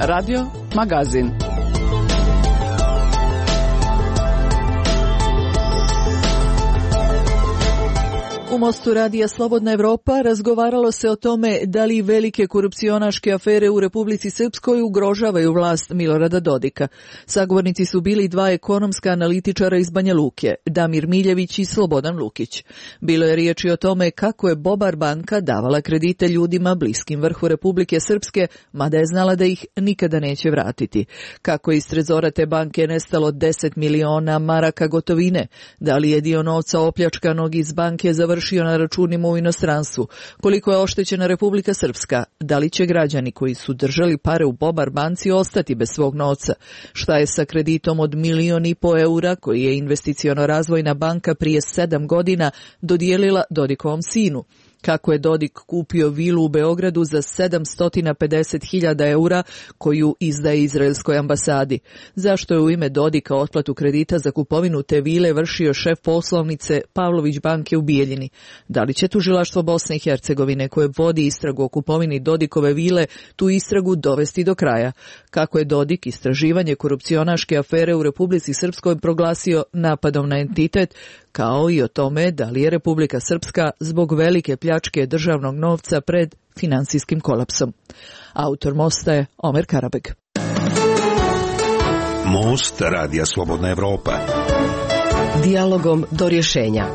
Radio Magazin. U Mostu radija Slobodna Evropa razgovaralo se o tome da li velike korupcionaške afere u Republici Srpskoj ugrožavaju vlast Milorada Dodika. Sagovornici su bili dva ekonomska analitičara iz Banja Luke, Damir Miljević i Slobodan Lukić. Bilo je riječi o tome kako je Bobar banka davala kredite ljudima bliskim vrhu Republike Srpske, mada je znala da ih nikada neće vratiti. Kako je iz trezora te banke nestalo 10 miliona maraka gotovine, da li je dio novca opljačkanog iz banke završio na računima u inostranstvu, koliko je oštećena Republika Srpska, da li će građani koji su držali pare u Bobar banci ostati bez svog novca, šta je sa kreditom od 1,5 miliona eura koji je Investiciono-razvojna banka prije 7 godina dodijelila Dodikovom sinu, kako je Dodik kupio vilu u Beogradu za 750.000 eura koju izdaje Izraelskoj ambasadi. Zašto je u ime Dodika otplatu kredita za kupovinu te vile vršio šef poslovnice Pavlović banke u Bijeljini? Da li će tužilaštvo Bosne i Hercegovine koje vodi istragu o kupovini Dodikove vile tu istragu dovesti do kraja? Kako je Dodik istraživanje korupcionaške afere u Republici Srpskoj proglasio napadom na entitet, kao i o tome da li je Republika Srpska zbog velike pljačke državnog novca pred finansijskim kolapsom. Autor Mosta je Omer Karabeg. Most radija Slobodna Evropa. Dijalogom do rješenja.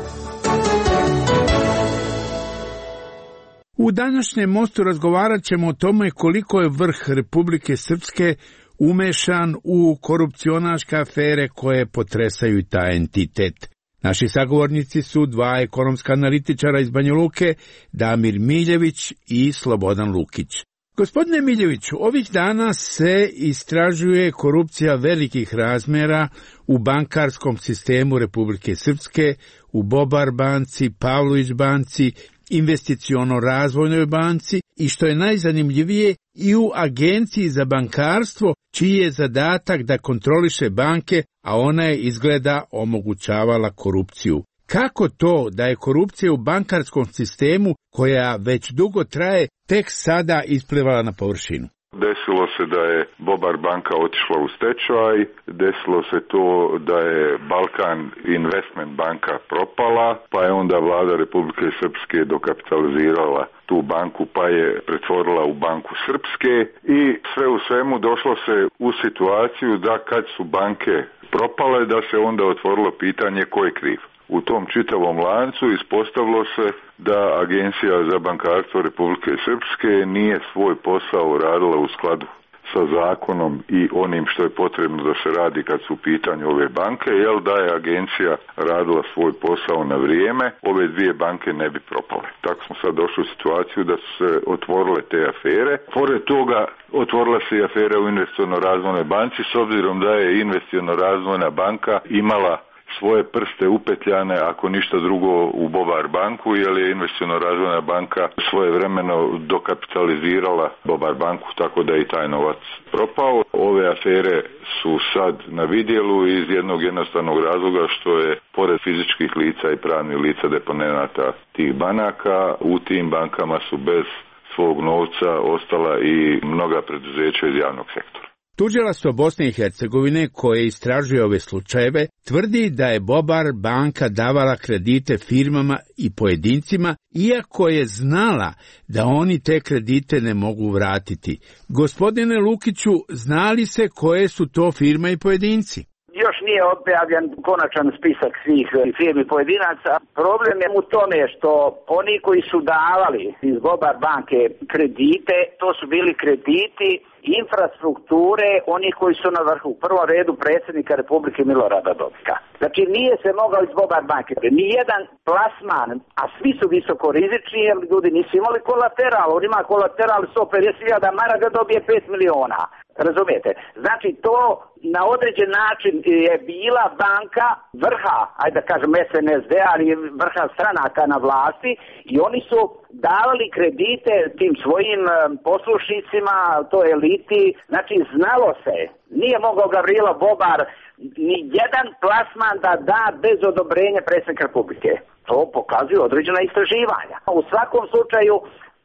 U današnjem Mostu razgovarat ćemo o tome koliko je vrh Republike Srpske umešan u korupcionaške afere koje potresaju i taj entitet. Naši sagovornici su dva ekonomska analitičara iz Banja Luke, Damir Miljević i Slobodan Lukić. Gospodine Miljeviću, ovih dana se istražuje korupcija velikih razmjera u bankarskom sistemu Republike Srpske, u Bobar banci, Pavlović banci, Investiciono-razvojnoj banci i što je najzanimljivije i u Agenciji za bankarstvo, čiji je zadatak da kontroliše banke, a ona je izgleda omogućavala korupciju. Kako to da je korupcija u bankarskom sistemu, koja već dugo traje, tek sada isplivala na površinu? Desilo se da je Bobar banka otišla u stečaj, desilo se to da je Balkan Investment banka propala, pa je onda vlada Republike Srpske dokapitalizirala tu banku pa je pretvorila u Banku Srpske i sve u svemu došlo se u situaciju da kad su banke propale da se onda otvorilo pitanje ko je kriv. U tom čitavom lancu ispostavilo se da Agencija za bankarstvo Republike Srpske nije svoj posao radila u skladu sa zakonom i onim što je potrebno da se radi kad su u pitanju ove banke, jer da je agencija radila svoj posao na vrijeme, ove dvije banke ne bi propale. Tako smo sad došli u situaciju da su se otvorile te afere. Pored toga otvorila se i afera u Investiciono-razvojnoj banci, s obzirom da je Investiciono-razvojna banka imala svoje prste upetljane, ako ništa drugo, u Bobar banku, jer je Investiciono-razvojna banka svojevremeno dokapitalizirala Bobar banku, tako da je i taj novac propao. Ove afere su sad na vidjelu iz jednog jednostavnog razloga što je, pored fizičkih lica i pravnih lica deponenata tih banaka, u tim bankama su bez svog novca ostala i mnoga preduzeća iz javnog sektora. Tužilaštvo Bosne i Hercegovine, koje istražuje ove slučajeve, tvrdi da je Bobar banka davala kredite firmama i pojedincima, iako je znala da oni te kredite ne mogu vratiti. Gospodine Lukiću, znali se koje su to firme i pojedinci? Još nije objavljen konačan spisak svih firmi pojedinaca. Problem je u tome što oni koji su davali iz Bobar banke kredite, to su bili krediti infrastrukture, oni koji su na vrhu. U prvom redu predsjednika Republike Milorada Dodika. Znači nije se mogao iz Bobar banke. Nijedan plasman, a svi su visoko rizični, jer ljudi nisu imali kolateral. On ima kolateral 150.000 maraka, dobije 5 miliona. Razumijete? Znači to na određen način je bila banka vrha, ajde da kažem SNSD, ali vrha stranaka na vlasti i oni su davali kredite tim svojim poslušnicima, to eliti, znači znalo se, nije mogao Gavrilo Bobar ni jedan plasman da bez odobrenja predsjednika Republike. To pokazuju određena istraživanja. U svakom slučaju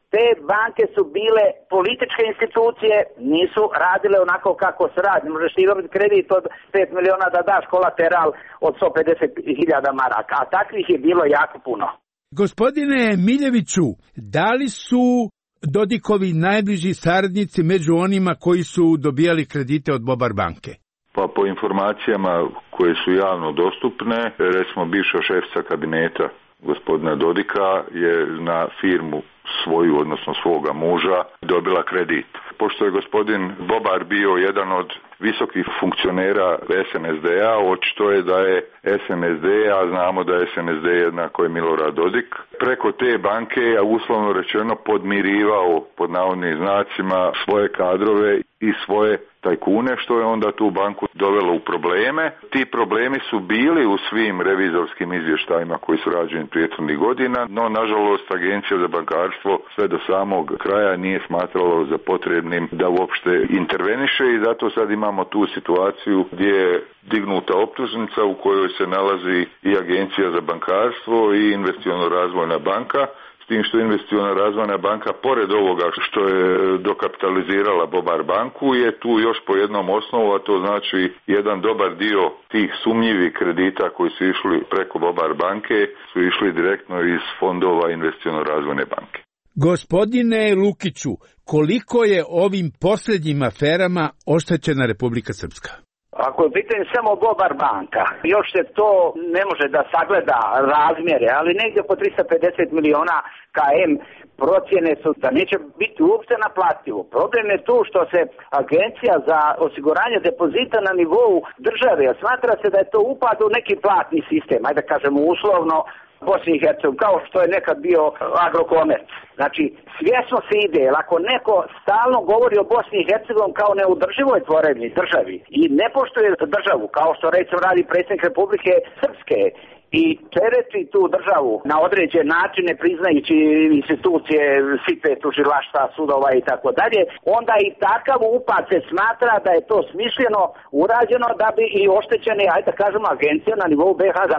Te banke su bile političke institucije, nisu radile onako kako se radi. Možeš ti dobiti kredit od 5 miliona da daš kolateral od 150.000 maraka, a takvih je bilo jako puno. Gospodine Miljeviću, da li su Dodikovi najbliži saradnici među onima koji su dobijali kredite od Bobar banke? Pa po informacijama koje su javno dostupne, recimo bivša šefica kabineta gospodina Dodika je na firmu svoju, odnosno svoga muža, dobila kredit. Pošto je gospodin Bobar bio jedan od visokih funkcionera SNSD-a, očito je da je SNSD, a znamo da je SNSD jednako je Milorad Dodik, preko te banke je uslovno rečeno podmirivao, pod navodnim znacima, svoje kadrove i svoje tajkune, što je onda tu banku dovelo u probleme. Ti problemi su bili u svim revizorskim izvještajima koji su rađeni prethodnih godina, no nažalost Agencija za bankarstvo sve do samog kraja nije smatralo za potrebnim da uopšte interveniše i zato sad imamo tu situaciju gdje je dignuta optužnica u kojoj se nalazi i Agencija za bankarstvo i Investiciono-razvojna banka, s tim što Investiciona razvojna banka, pored ovoga što je dokapitalizirala Bobar banku, je tu još po jednom osnovu, a to znači jedan dobar dio tih sumnjivih kredita koji su išli preko Bobar banke su išli direktno iz fondova Investiciona razvojne banke. Gospodine Lukiću, koliko je ovim posljednjim aferama oštećena Republika Srpska? Ako je pitanje samo Bobar banka, još se to ne može da sagleda razmjere, ali negdje oko 350 miliona KM procjene su da neće biti uopšte naplativo. Problem je tu što se Agencija za osiguranje depozita na nivou države, smatra se da je to upad u neki platni sistem, ajde da kažemo uslovno, Bosni i Hercegovini, kao što je nekad bio Agrokomerc. Znači, svjesno se ide, jer ako neko stalno govori o Bosni i Hercegovini kao neudrživoj tvorevini državi i ne poštuje državu, kao što recimo radi predsjednik Republike Srpske, i tereti tu državu na određen način ne priznajući institucije, sipe, tužilaštva, sudova i tako dalje, onda i takav upad se smatra da je to smišljeno urađeno da bi i oštećene, ajde da kažemo, agencija na nivou BiH za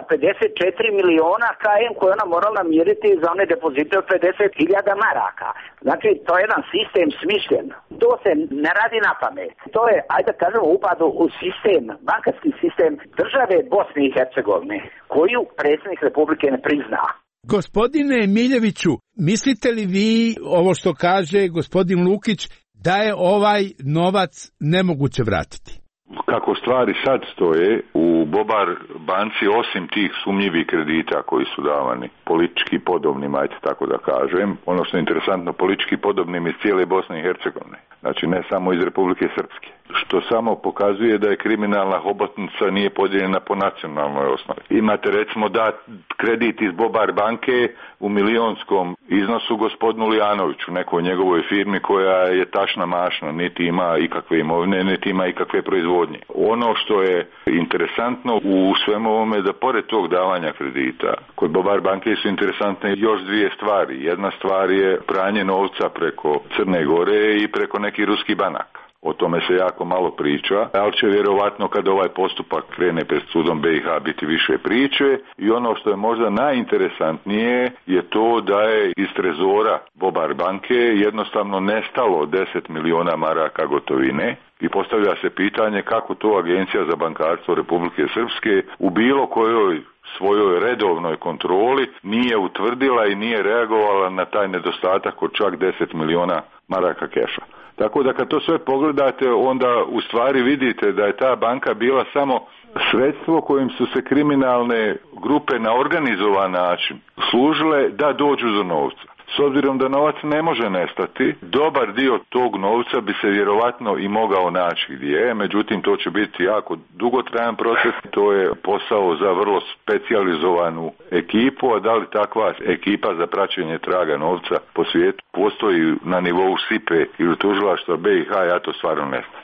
54 miliona KM koje ona morala namiriti za one depozite od 50.000 maraka. Znači, to je jedan sistem smišljen. To se ne radi na pamet. To je, ajde da kažemo, upad u sistem, bankarski sistem države Bosne i Hercegovine, koju predsjednik Republike ne prizna. Gospodine Miljeviću, mislite li vi, ovo što kaže gospodin Lukić, da je ovaj novac nemoguće vratiti? Kako stvari sad stoje, u Bobar banci, osim tih sumnjivih kredita koji su davani politički podobnim, ajde tako da kažem, ono što je interesantno, politički podobnim iz cijele Bosne i Hercegovine, znači ne samo iz Republike Srpske, što samo pokazuje da je kriminalna hobotnica nije podijeljena po nacionalnoj osnovi. Imate recimo da kredit iz Bobar banke u milionskom iznosu gospodinu Lijanoviću, nekoj njegovoj firmi koja je tašna mašna, niti ima ikakve imovine, niti ima ikakve proizvodnje. Ono što je interesantno u svemu ovome da pored tog davanja kredita, kod Bobar banke su interesantne još dvije stvari. Jedna stvar je pranje novca preko Crne Gore i preko nekih ruskih banaka. O tome se jako malo priča, ali će vjerovatno kad ovaj postupak krene pred sudom BiH biti više priče i ono što je možda najinteresantnije je to da je iz trezora Bobar banke jednostavno nestalo 10 miliona maraka gotovine i postavlja se pitanje kako to Agencija za bankarstvo Republike Srpske u bilo kojoj svojoj redovnoj kontroli nije utvrdila i nije reagovala na taj nedostatak od čak 10 miliona maraka keša. Tako da kad to sve pogledate, onda u stvari vidite da je ta banka bila samo sredstvo kojim su se kriminalne grupe na organizovan način služile da dođu do novca. S obzirom da novac ne može nestati, dobar dio tog novca bi se vjerovatno i mogao naći gdje, međutim to će biti jako dugotrajan proces, to je posao za vrlo specijalizovanu ekipu, a da li takva ekipa za praćenje traga novca po svijetu postoji na nivou SIPE ili tužilaštva BiH, ja to stvarno ne znam.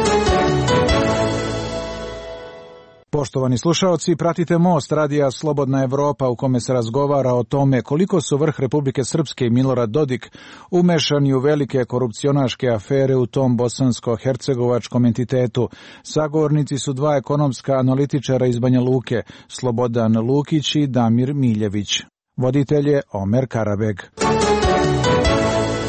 Poštovani slušaoci, pratite Most radija Slobodna Evropa u kome se razgovara o tome koliko su vrh Republike Srpske i Milorad Dodik umešani u velike korupcionaške afere u tom bosansko-hercegovačkom entitetu. Sagovornici su dva ekonomska analitičara iz Banja Luke, Slobodan Lukić i Damir Miljević. Voditelj je Omer Karabeg.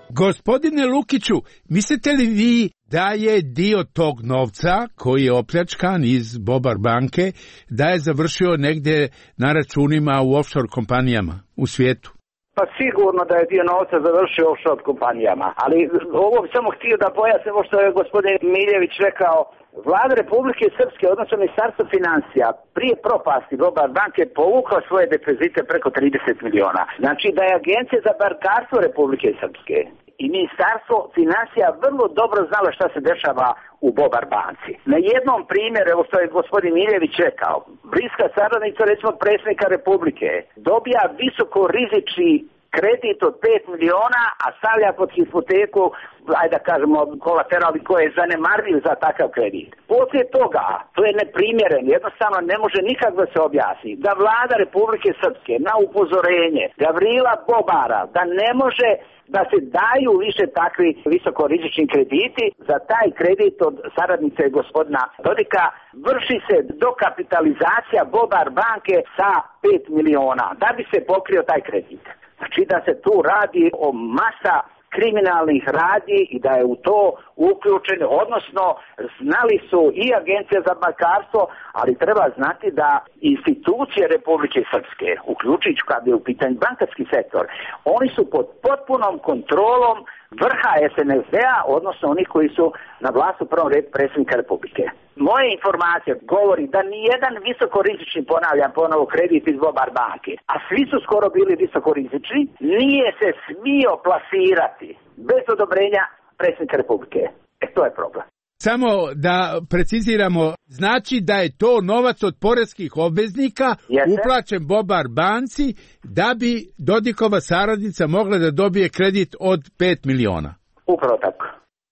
Gospodine Lukiću, mislite li vi da je dio tog novca koji je opljačkan iz Bobar banke, da je završio negdje na računima u offshore kompanijama u svijetu? Pa sigurno da je dio novca završio u offshore kompanijama, ali ovo bi samo htio da pojasnim što je gospodin Miljević rekao. Vlada Republike Srpske, odnosno Ministarstvo financija, prije propasti Bobar banke povukla svoje depozite preko 30 miliona. Znači da je Agencija za bankarstvo Republike Srpske i Ministarstvo financija vrlo dobro znalo šta se dešava u Bobar banci. Na jednom primjeru, evo što je gospodin Miljević rekao, bliska saradnica, recimo predsjednika Republike, dobija visoko rizični kredit od 5 miliona, a stavlja pod hipoteku, ajde da kažemo, kolateral koji je zanemarljiv za takav kredit. Poslije toga, to je neprimjeren, jednostavno ne može nikak da se objasni, da vlada Republike Srpske na upozorenje Gavrila Bobara da ne može da se daju više takvi visokorizični krediti, za taj kredit od saradnice gospodina Dodika vrši se dokapitalizacija Bobar banke sa 5 miliona, da bi se pokrio taj kredit. Znači da se tu radi o masa kriminalnih radnji i da je u to uključen, odnosno znali su i Agencija za bankarstvo, ali treba znati da institucije Republike Srpske, uključujući kad je u pitanju bankarski sektor, oni su pod potpunom kontrolom vrha SNSD-a, odnosno oni koji su na vlasti u prvom redu predsjednika Republike. Moje informacije govori da nijedan visokorizični, ponavljam ponovo, kredit iz Bobar banke, a svi su skoro bili visokorizični, nije se smio plasirati bez odobrenja predsjednika Republike. To je problem. Samo da preciziramo, znači da je to novac od poreskih obveznika uplaćen Bobar banci da bi Dodikova saradnica mogla da dobije kredit od 5 miliona. Upravo tako.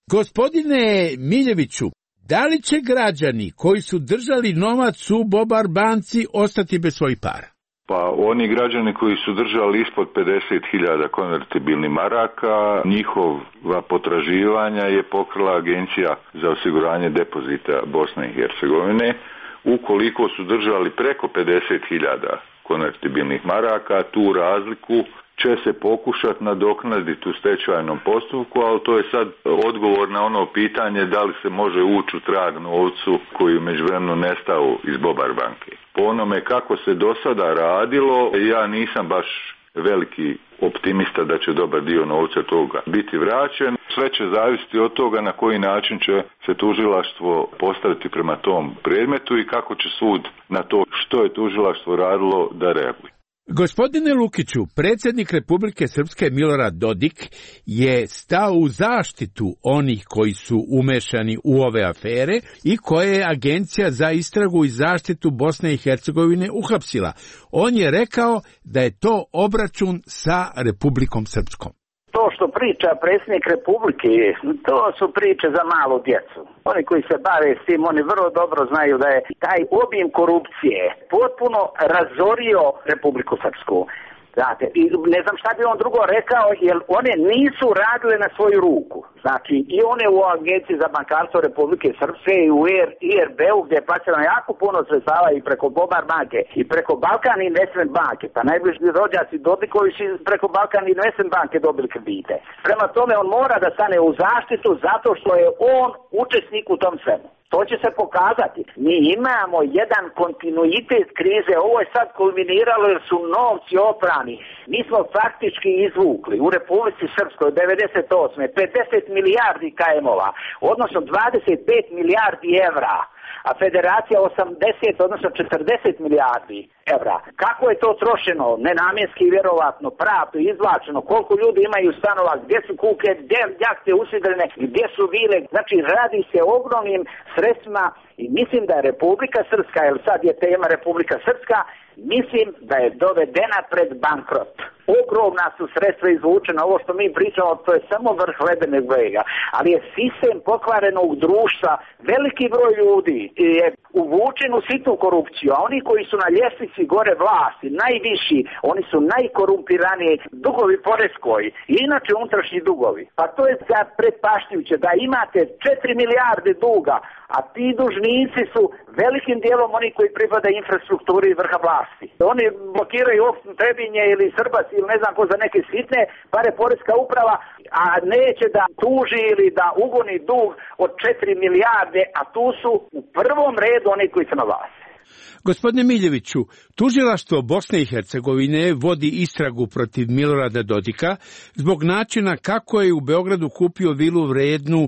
Gospodine Miljeviću, da li će građani koji su držali novac u Bobar banci ostati bez svojih para? Pa oni građani koji su držali ispod 50.000 konvertibilnih maraka, njihova potraživanja je pokrila Agencija za osiguranje depozita Bosne i Hercegovine. Ukoliko su držali preko 50.000 konvertibilnih maraka, tu razliku će se pokušati nadoknaditi u stečajnom postupku, ali to je sad odgovor na ono pitanje da li se može ući u trag novcu koji je međuvremenu nestao iz Bobar banke. Po onome kako se do sada radilo, ja nisam baš veliki optimista da će dobar dio novca toga biti vraćen. Sve će zavisiti od toga na koji način će se tužilaštvo postaviti prema tom predmetu i kako će sud na to što je tužilaštvo radilo da reaguje. Gospodine Lukiću, predsjednik Republike Srpske Milorad Dodik je stao u zaštitu onih koji su umešani u ove afere i koje je Agencija za istragu i zaštitu Bosne i Hercegovine uhapsila. On je rekao da je to obračun sa Republikom Srpskom. To što priča predsjednik Republike, to su priče za malu djecu. Oni koji se bave s tim, oni vrlo dobro znaju da je taj obim korupcije potpuno razorio Republiku Srpsku. Znate, i ne znam šta bi on drugo rekao, jer one nisu radile na svoju ruku. Znači, i one u Agenciji za bankarstvo Republike Srpske i u IRB-u gdje je plaćeno jako puno sredstava i preko Bobar banke i preko Balkan Investment banke, pa najbliži rođaci Dodikovi su preko Balkan Investment banke dobili kredite. Prema tome, on mora da stane u zaštitu zato što je on učesnik u tom svemu. To će se pokazati. Mi imamo jedan kontinuitet krize, ovo je sad kulminiralo jer su novci oprani. Mi smo faktički izvukli u Republici Srpskoj 98. 50 milijardi KM-ova, odnosno 25 milijardi evra, a Federacija 80, odnosno 40 milijardi evra. Kako je to trošeno? Nenamjenski, vjerovatno, pravno, izvlačeno, koliko ljudi imaju stanova, gdje su kuke, gdje jahte usidrene, gdje su vile. Znači, radi se o ogromnim sredstvima i mislim da je Republika Srpska, jer sad je tema Republika Srpska, mislim da je dovedena pred bankrot. Ogromna su sredstva izvučena, ovo što mi pričamo, to je samo vrh ledenog brega, ali je sistem pokvarenog društva, veliki broj ljudi je uvučen u sitnu korupciju, a oni koji su na ljestvici gore vlasti, najviši, oni su najkorumpiraniji, dugovi poreskoj i inače unutrašnji dugovi. Pa to je pretpaštljujuće da imate 4 milijarde duga, a ti dužnici su velikim dijelom oni koji pripada infrastrukturi vrha vlasti. Oni blokiraju opštinu Trebinje ili Srbac ili ne znam ko za neke sitne pare poreska uprava, a neće da tuži ili da ugoni dug od 4 milijarde, a tu su u prvom redu oni koji su na vlasti. Gospodine Miljeviću, tužilaštvo Bosne i Hercegovine vodi istragu protiv Milorada Dodika zbog načina kako je u Beogradu kupio vilu vrednu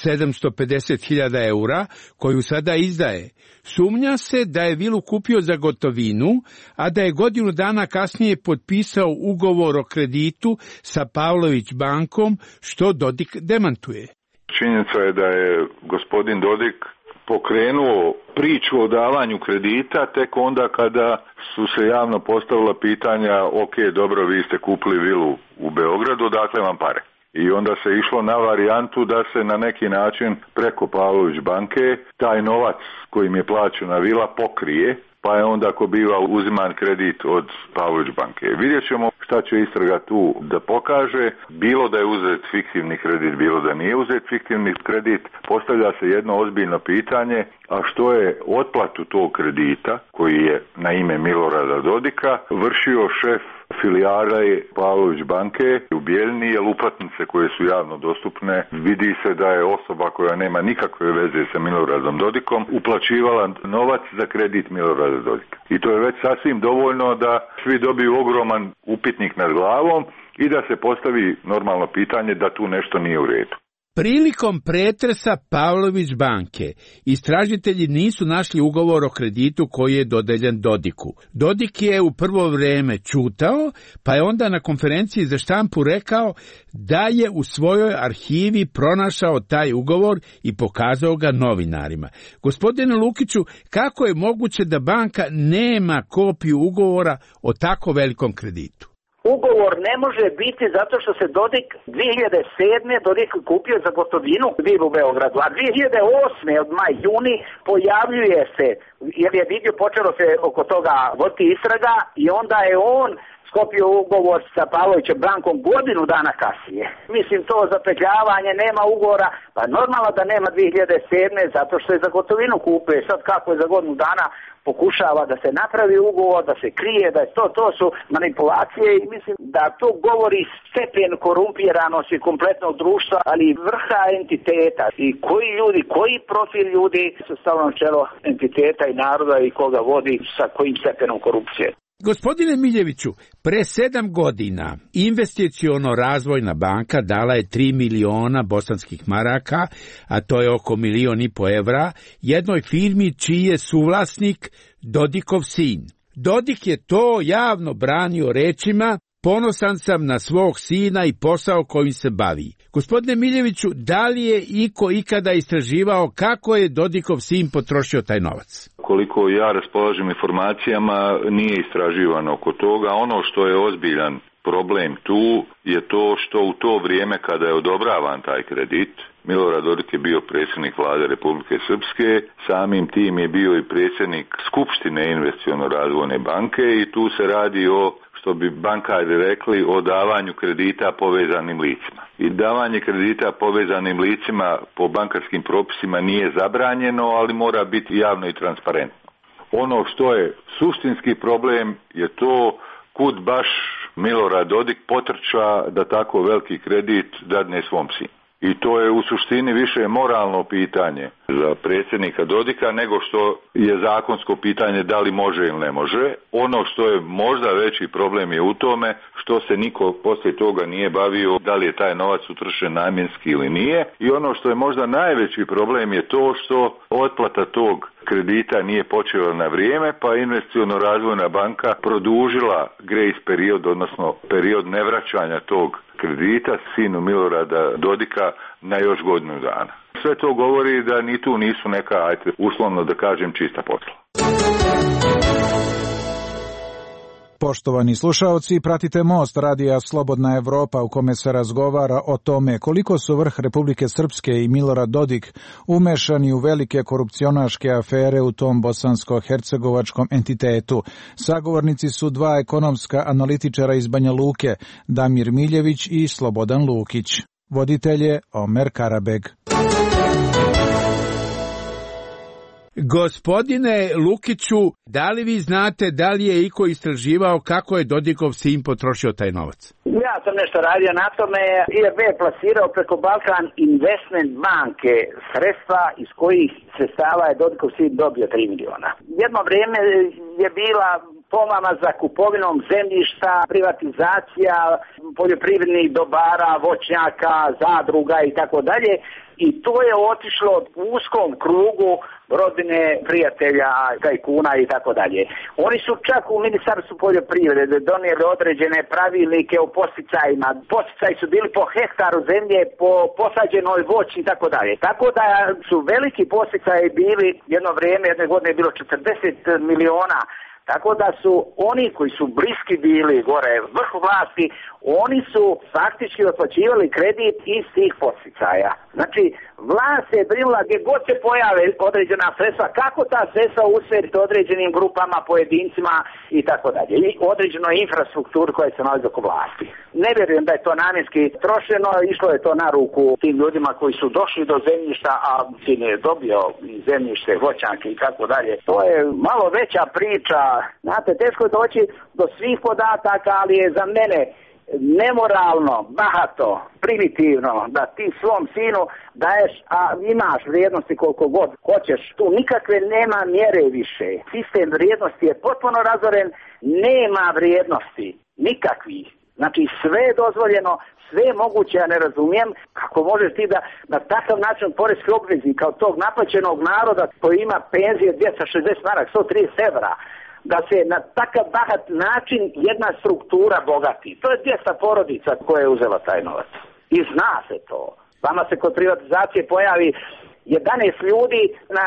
750.000 eura, koju sada izdaje. Sumnja se da je vilu kupio za gotovinu, a da je godinu dana kasnije potpisao ugovor o kreditu sa Pavlović bankom, što Dodik demantuje. Činjenica je da je gospodin Dodik pokrenuo priču o davanju kredita tek onda kada su se javno postavila pitanja, ok, dobro, vi ste kupili vilu u Beogradu, dakle vam pare. I onda se išlo na varijantu da se na neki način preko Pavlović banke taj novac kojim je plaćena vila pokrije, pa je onda ako biva uziman kredit od Pavlović banke. Vidjet ćemo šta će istraga tu da pokaže, bilo da je uzet fiktivni kredit, bilo da nije uzet fiktivni kredit, postavlja se jedno ozbiljno pitanje, a što je otplatu tog kredita, koji je na ime Milorada Dodika, vršio šef filijale Pavlović banke u Bijeljni, jer uplatnice koje su javno dostupne, vidi se da je osoba koja nema nikakve veze sa Miloradom Dodikom uplaćivala novac za kredit Milorada Dodika. I to je već sasvim dovoljno da svi dobiju ogroman upitnik nad glavom i da se postavi normalno pitanje da tu nešto nije u redu. Prilikom pretresa Pavlović banke, istražitelji nisu našli ugovor o kreditu koji je dodeljen Dodiku. Dodik je u prvo vrijeme ćutao, pa je onda na konferenciji za štampu rekao da je u svojoj arhivi pronašao taj ugovor i pokazao ga novinarima. Gospodine Lukiću, kako je moguće da banka nema kopiju ugovora o tako velikom kreditu? Ugovor ne može biti zato što se Dodik 2007. Dodik kupio za gotovinu vilu u Beogradu, a 2008. od juni pojavljuje se, jer je vidio, počelo se oko toga voditi istraga i onda je on sklopio ugovor sa Pavlovićem bankom godinu dana kasnije. Mislim, to zapetljavanje, nema ugovora, pa normalno da nema 2007. zato što je za gotovinu kupio. Sad kako je za godinu dana pokušava da se napravi ugovor, da se krije, da je to su manipulacije i mislim da to govori stepen korumpiranosti kompletnog društva, ali vrha entiteta i koji ljudi, koji profil ljudi su stavno čelo entiteta i naroda i koga vodi sa kojim stepenom korupcije. Gospodine Miljeviću, pre 7 godina Investiciono razvojna banka dala je 3 miliona bosanskih maraka, a to je oko 1,5 miliona evra, jednoj firmi čiji je suvlasnik Dodikov sin. Dodik je to javno branio rečima: ponosan sam na svog sina i posao kojim se bavi. Gospodine Miljeviću, da li je iko ikada istraživao kako je Dodikov sin potrošio taj novac? Koliko ja raspolažem informacijama, nije istraživano oko toga. Ono što je ozbiljan problem tu je to što u to vrijeme kada je odobravan taj kredit, Milorad Dodik je bio predsjednik vlade Republike Srpske, samim tim je bio i predsjednik Skupštine Investiciono razvojne banke i tu se radi o, što bi bankari rekli, o davanju kredita povezanim licima. I davanje kredita povezanim licima po bankarskim propisima nije zabranjeno, ali mora biti javno i transparentno. Ono što je suštinski problem je to kud baš Milorad Dodik potrča da tako veliki kredit dadne svom sinu. I to je u suštini više moralno pitanje za predsjednika Dodika nego što je zakonsko pitanje da li može ili ne može. Ono što je možda veći problem je u tome što se niko poslije toga nije bavio da li je taj novac utrošen namjenski ili nije. I ono što je možda najveći problem je to što otplata tog kredita nije počela na vrijeme, pa Investiciono razvojna banka produžila grace period, odnosno period nevraćanja tog kredita sinu Milorada Dodika na još godinu dana. Sve to govori da ni tu nisu neka, uslovno da kažem, čista posla. Poštovani slušaoci, pratite Most radija Slobodna Evropa u kome se razgovara o tome koliko su vrh Republike Srpske i Milorad Dodik umešani u velike korupcionaške afere u tom bosansko-hercegovačkom entitetu. Sagovornici su dva ekonomska analitičara iz Banja Luke, Damir Miljević i Slobodan Lukić. Voditelj je Omer Karabeg. Gospodine Lukiću, da li vi znate da li je iko istraživao kako je Dodikov sin potrošio taj novac? Ja sam nešto radio na tome. IRB je plasirao preko Balkan Investment banke sredstva iz kojih sredstava je Dodikov sin dobio 3 miliona. Jedno vrijeme je bila pomama za kupovinom zemljišta, privatizacija poljoprivrednih dobara, voćnjaka, zadruga i tako dalje. I to je otišlo u uskom krugu rodine, prijatelja, tajkuna i tako dalje. Oni su čak u Ministarstvu poljoprivrede donijeli određene pravilnike o posticajima. Posticaji su bili po hektaru zemlje, po posađenoj voći i tako dalje. Tako da su veliki posticaji bili, jedno vrijeme, jedne godine je bilo 40 miliona. Tako da su oni koji su bliski bili gore vrhu vlasti, oni su faktički otplaćivali kredit iz tih podsticaja. Znači, vlast je brinula gdje god se pojave određena sredstva, kako ta sredstva usmjeriti određenim grupama, pojedincima i tako dalje. I određenoj infrastrukturi koja se nalazi oko vlasti. Ne vjerujem da je to namjenski trošeno, išlo je to na ruku tim ljudima koji su došli do zemljišta, a sin je dobio zemljište, voćanke i tako dalje. To je malo veća priča. Znate, teško je doći do svih podataka, ali je za mene nemoralno, bahato, primitivno da ti svom sinu daješ, a imaš vrijednosti koliko god hoćeš. Tu nikakve nema mjere više. Sistem vrijednosti je potpuno razoren, nema vrijednosti, nikakvih. Znači sve je dozvoljeno, sve je moguće, ja ne razumijem kako možeš ti da na takav način poreski obveznika od tog naplaćenog naroda koji ima penzije 260 maraka, 130 evra, da se na takav bahat način jedna struktura bogati. To je 200 porodica koja je uzela taj novac. I zna se to. Vama se kod privatizacije pojavi 11 ljudi na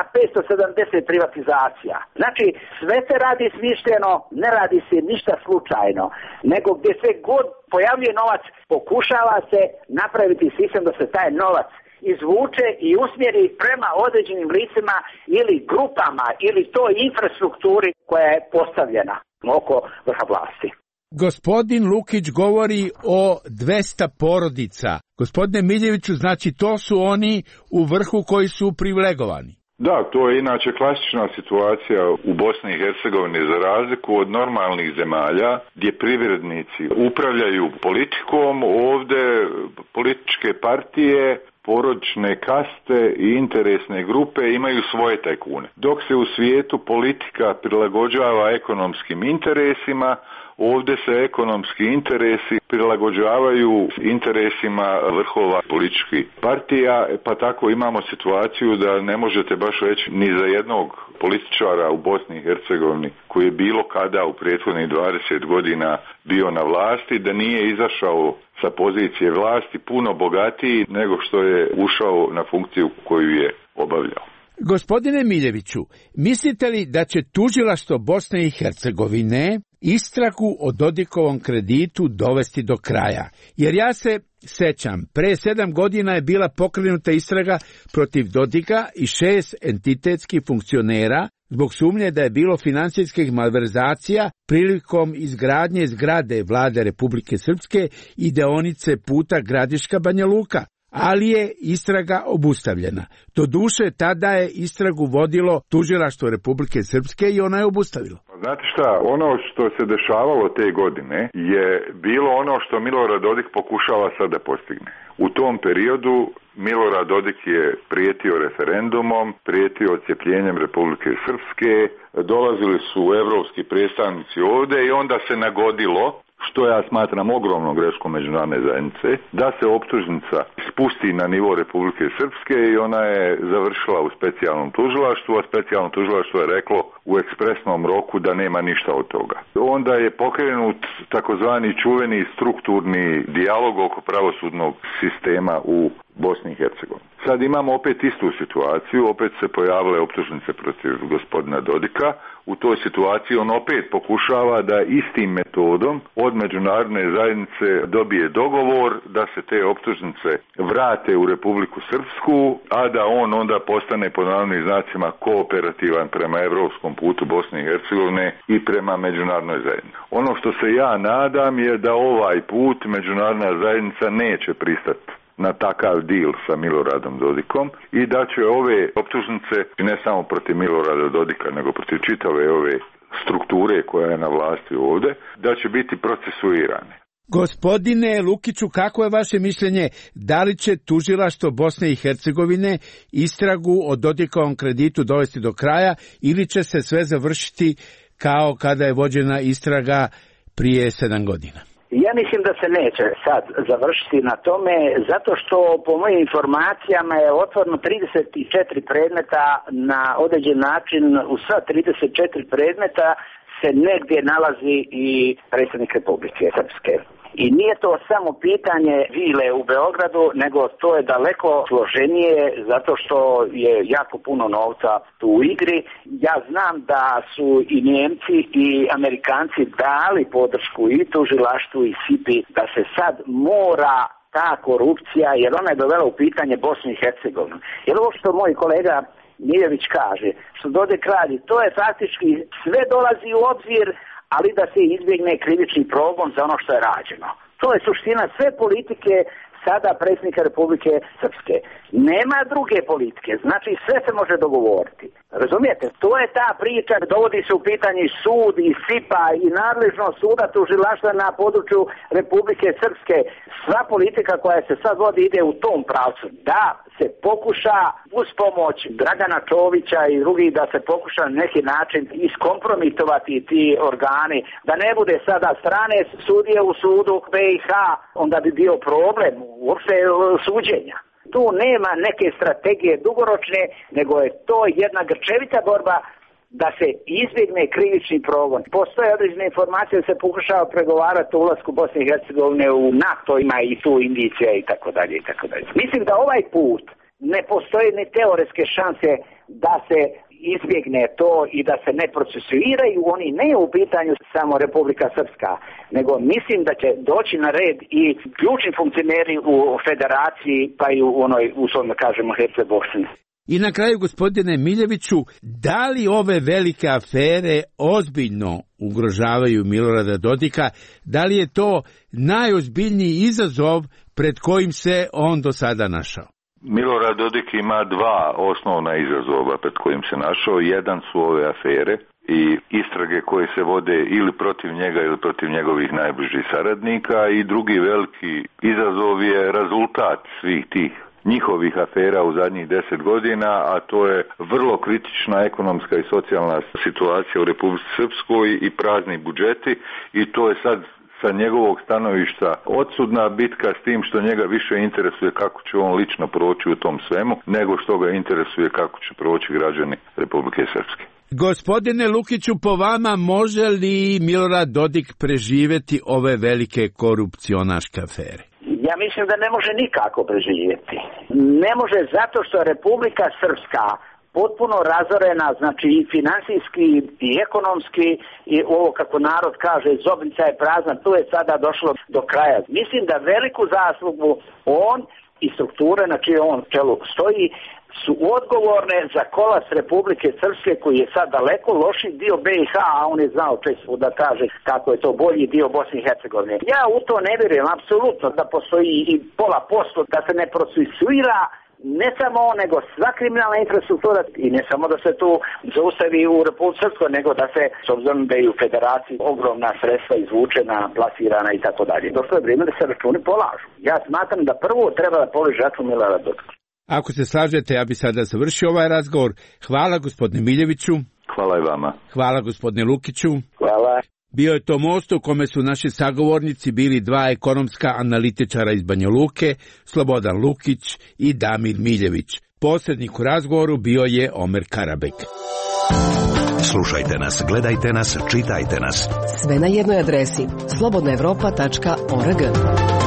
570 privatizacija. Znači, sve se radi smišljeno, ne radi se ništa slučajno, nego gdje se god pojavljuje novac, pokušava se napraviti sistem da se taj novac izvuče i usmjeri prema određenim licima ili grupama ili toj infrastrukturi koja je postavljena oko vrha vlasti. Gospodin Lukić govori o 200 porodica. Gospodine Miljeviću, znači to su oni u vrhu koji su privilegovani. Da, to je inače klasična situacija u Bosni i Hercegovini za razliku od normalnih zemalja gdje privrednici upravljaju politikom, ovdje političke partije, porodične kaste i interesne grupe imaju svoje tajkune. Dok se u svijetu politika prilagođava ekonomskim interesima, ovdje se ekonomski interesi prilagođavaju interesima vrhova političkih partija, pa tako imamo situaciju da ne možete baš reći ni za jednog političara u Bosni i Hercegovini koji je bilo kada u prethodnih 20 godina bio na vlasti, da nije izašao sa pozicije vlasti puno bogatiji nego što je ušao na funkciju koju je obavljao. Gospodine Miljeviću, mislite li da će tužilaštvo Bosne i Hercegovine istragu o Dodikovom kreditu dovesti do kraja? Jer ja se sećam, pre 7 godina je bila pokrenuta istraga protiv Dodika i 6 entitetskih funkcionera zbog sumnje da je bilo finansijskih malverzacija prilikom izgradnje zgrade Vlade Republike Srpske i deonice puta Gradiška-Banja Luka. Ali je istraga obustavljena. Doduše, tada je istragu vodilo tužilaštvo Republike Srpske i ona je obustavila. Znate šta, ono što se dešavalo te godine je bilo ono što Milorad Dodik pokušava sad da postigne. U tom periodu Milorad Dodik je prijetio referendumom, prijetio odcjepljenjem Republike Srpske, dolazili su evropski predstavnici ovdje i onda se nagodilo, što ja smatram ogromnom greškom međunarodne zajednice, da se optužnica spusti na nivo Republike Srpske i ona je završila u specijalnom tužilaštvu, a specijalno tužilaštvo je reklo u ekspresnom roku da nema ništa od toga. Onda je pokrenut takozvani čuveni strukturni dijalog oko pravosudnog sistema u Bosni i Hercegovini. Sad imamo opet istu situaciju, opet se pojavile optužnice protiv gospodina Dodika. U toj situaciji on opet pokušava da istim metodom od međunarodne zajednice dobije dogovor da se te optužnice vrate u Republiku Srpsku, a da on onda postane pod navodnim znacima kooperativan prema evropskom putu Bosne i Hercegovine i prema međunarodnoj zajednici. Ono što se ja nadam je da ovaj put međunarodna zajednica neće pristati na takav deal sa Miloradom Dodikom i da će ove optužnice, ne samo protiv Milorada Dodika, nego protiv čitave ove strukture koja je na vlasti ovdje, da će biti procesuirane. Gospodine Lukiću, kako je vaše mišljenje, da li će tužilaštvo Bosne i Hercegovine istragu o Dodikovom kreditu dovesti do kraja ili će se sve završiti kao kada je vođena istraga prije 7 godina? Ja mislim da se neće sad završiti na tome, zato što po mojim informacijama je otvoreno 34 predmeta na određen način. U sva 34 predmeta se negdje nalazi i predsjednik Republike Srpske. I nije to samo pitanje vile u Beogradu, nego to je daleko složenije zato što je jako puno novca tu u igri. Ja znam da su i Njemci i Amerikanci dali podršku i tužilaštvu i SIPI da se sad mora ta korupcija, jer ona je dovela u pitanje Bosnu i Hercegovinu. Jer ovo što moj kolega Miljević kaže, što Dodik radi, to je faktički sve dolazi u obzir, ali da se izbjegne krivični progon za ono što je rađeno. To je suština sve politike sada predsjednika Republike Srpske. Nema druge politike, znači sve se može dogovoriti. Razumijete? To je ta priča, dovodi se u pitanje sud i SIPA i nadležnost suda tužilaštva na području Republike Srpske. Sva politika koja se sad vodi ide u tom pravcu. Da se pokuša uz pomoć Dragana Čovića i drugih da se pokuša na neki način iskompromitovati ti organi, da ne bude sada strane sudije u sudu BiH, onda bi bio problem uopšte suđenja. Tu nema neke strategije dugoročne, nego je to jedna grčevita borba da se izbjegne krivični progon. Postoje određene informacije da se pokušava pregovarati o ulasku Bosne i Hercegovine u NATO, ima i tu indicija i tako dalje i tako dalje. Mislim da ovaj put ne postoje ni teoretske šanse da se izbjegne to i da se ne procesuiraju oni ne u pitanju samo Republika Srpska, nego mislim da će doći na red i ključni funkcioneri u federaciji pa i u onoj, uslovno kažemo, Herceg-Bosni. I na kraju, gospodine Miljeviću, da li ove velike afere ozbiljno ugrožavaju Milorada Dodika? Da li je to najozbiljniji izazov pred kojim se on do sada našao? Milorad Dodik ima dva osnovna izazova pred kojim se našao. Jedan su ove afere i istrage koje se vode ili protiv njega ili protiv njegovih najbližih saradnika, i drugi veliki izazov je rezultat svih tih njihovih afera u zadnjih 10 godina, a to je vrlo kritična ekonomska i socijalna situacija u Republici Srpskoj i prazni budžeti, i to je sad sa njegovog stanovišta odsudna bitka, s tim što njega više interesuje kako će on lično proći u tom svemu, nego što ga interesuje kako će proći građani Republike Srpske. Gospodine Lukiću, po vama može li Milorad Dodik preživjeti ove velike korupcionaške afere? Ja mislim da ne može nikako preživjeti. Ne može zato što Republika Srpska potpuno razorena, znači i financijski i ekonomski, i ovo kako narod kaže, zobnica je prazna, tu je sada došlo do kraja. Mislim da veliku zaslugu on i strukture na čije on čelu stoji su odgovorne za kolaps Republike Srpske, koji je sad daleko loši dio BiH, a on je znao često da kaže kako je to bolji dio Bosne i Hercegovine. Ja u to ne vjerujem apsolutno da postoji i 0,5% da se ne procesuira ne samo on, nego sva kriminalna infrastruktura, i ne samo da se tu zaustavi u Republici Srpskoj, nego da se, s obzirom da je u federaciji ogromna sredstva izvučena, plasirana i tako dalje. Došlo je vrijeme da se računi polažu. Ja smatram da prvo treba da položi račun Milorad Dodik. Ako se slažete, ja bi sada završio ovaj razgovor. Hvala gospodine Miljeviću. Hvala i vama. Hvala gospodine Lukiću. Hvala. Bio je to most u kome su naši sagovornici bili dva ekonomska analitičara iz Banja Luke, Slobodan Lukić i Damir Miljević. Posrednik u razgovoru bio je Omer Karabek. Slušajte nas, gledajte nas, čitajte nas. Sve na jednoj adresi slobodnaevropa.org.